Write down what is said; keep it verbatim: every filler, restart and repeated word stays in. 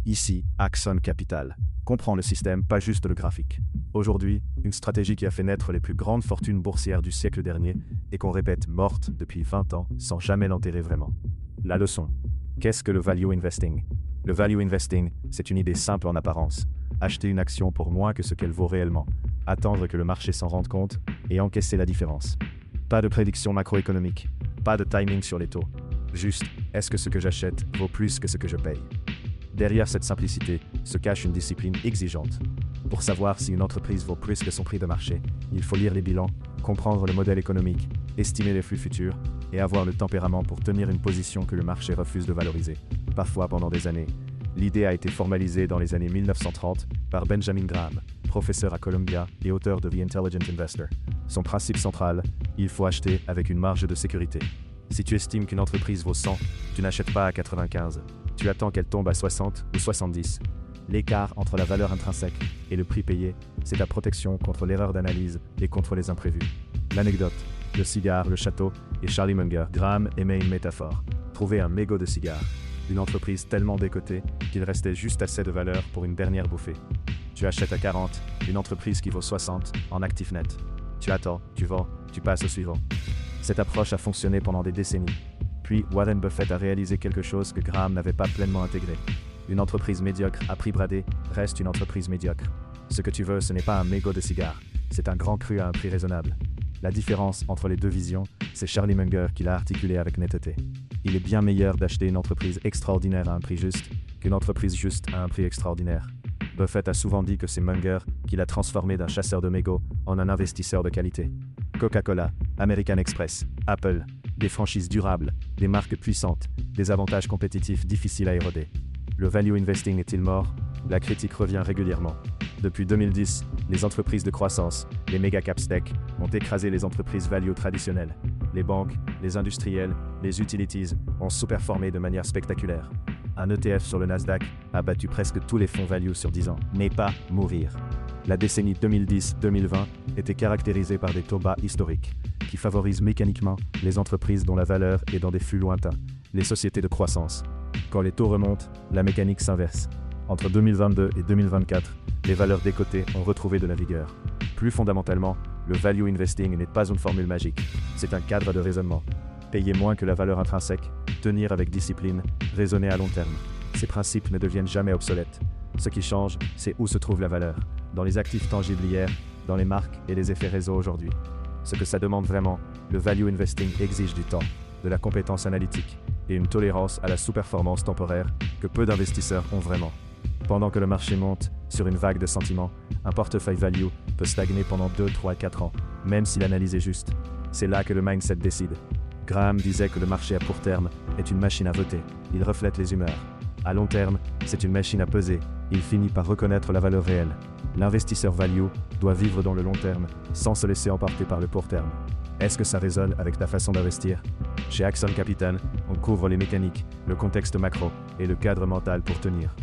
Ici, Axon Capital. Comprends le système, pas juste le graphique. Aujourd'hui, une stratégie qui a fait naître les plus grandes fortunes boursières du siècle dernier et qu'on répète morte depuis vingt ans sans jamais l'enterrer vraiment. La leçon. Qu'est-ce que le value investing? Le value investing, c'est une idée simple en apparence. Acheter une action pour moins que ce qu'elle vaut réellement, attendre que le marché s'en rende compte et encaisser la différence. Pas de prédiction macroéconomique, pas de timing sur les taux. Juste, est-ce que ce que j'achète vaut plus que ce que je paye? Derrière cette simplicité se cache une discipline exigeante. Pour savoir si une entreprise vaut plus que son prix de marché, il faut lire les bilans, comprendre le modèle économique, estimer les flux futurs et avoir le tempérament pour tenir une position que le marché refuse de valoriser, parfois pendant des années. L'idée a été formalisée dans les années mille neuf cent trente par Benjamin Graham, professeur à Columbia et auteur de The Intelligent Investor. Son principe central, il faut acheter avec une marge de sécurité. Si tu estimes qu'une entreprise vaut cent, tu n'achètes pas à quatre-vingt-quinze. Tu attends qu'elle tombe à soixante ou soixante-dix. L'écart entre la valeur intrinsèque et le prix payé, c'est ta protection contre l'erreur d'analyse et contre les imprévus. L'anecdote, le cigare, le château et Charlie Munger. Graham aimait une métaphore. Trouver un mégot de cigare. Une entreprise tellement décotée qu'il restait juste assez de valeur pour une dernière bouffée. Tu achètes à quarante, une entreprise qui vaut soixante en actif net. Tu attends, tu vends, tu passes au suivant. Cette approche a fonctionné pendant des décennies. Puis Warren Buffett a réalisé quelque chose que Graham n'avait pas pleinement intégré. Une entreprise médiocre à prix bradé reste une entreprise médiocre. Ce que tu veux, ce n'est pas un mégot de cigare, c'est un grand cru à un prix raisonnable. La différence entre les deux visions, c'est Charlie Munger qui l'a articulé avec netteté. Il est bien meilleur d'acheter une entreprise extraordinaire à un prix juste qu'une entreprise juste à un prix extraordinaire. Buffett a souvent dit que c'est Munger qui l'a transformé d'un chasseur de mégots en un investisseur de qualité. Coca-Cola, American Express, Apple, des franchises durables, des marques puissantes, des avantages compétitifs difficiles à éroder. Le value investing est-il mort? La critique revient régulièrement. Depuis deux mille dix, les entreprises de croissance, les méga caps tech, ont écrasé les entreprises value traditionnelles. Les banques, les industriels, les utilities ont sous-performé de manière spectaculaire. Un E T F sur le Nasdaq a battu presque tous les fonds value sur dix ans, mais pas mourir. La décennie deux mille dix deux mille vingt était caractérisée par des taux bas historiques, qui favorisent mécaniquement les entreprises dont la valeur est dans des flux lointains, les sociétés de croissance. Quand les taux remontent, la mécanique s'inverse. Entre deux mille vingt-deux et deux mille vingt-quatre, les valeurs décotées ont retrouvé de la vigueur. Plus fondamentalement, le value investing n'est pas une formule magique, c'est un cadre de raisonnement. Payer moins que la valeur intrinsèque, tenir avec discipline, raisonner à long terme. Ces principes ne deviennent jamais obsolètes. Ce qui change, c'est où se trouve la valeur. Dans les actifs tangibles hier, dans les marques et les effets réseau aujourd'hui. Ce que ça demande vraiment, le value investing exige du temps, de la compétence analytique et une tolérance à la sous-performance temporaire que peu d'investisseurs ont vraiment. Pendant que le marché monte sur une vague de sentiments, un portefeuille value peut stagner pendant deux, trois, quatre ans, même si l'analyse est juste. C'est là que le mindset décide. Graham disait que le marché à court terme est une machine à voter, il reflète les humeurs. À long terme, c'est une machine à peser, il finit par reconnaître la valeur réelle. L'investisseur value doit vivre dans le long terme, sans se laisser emporter par le court terme. Est-ce que ça résonne avec ta façon d'investir? Chez Axon Capital, on couvre les mécaniques, le contexte macro et le cadre mental pour tenir.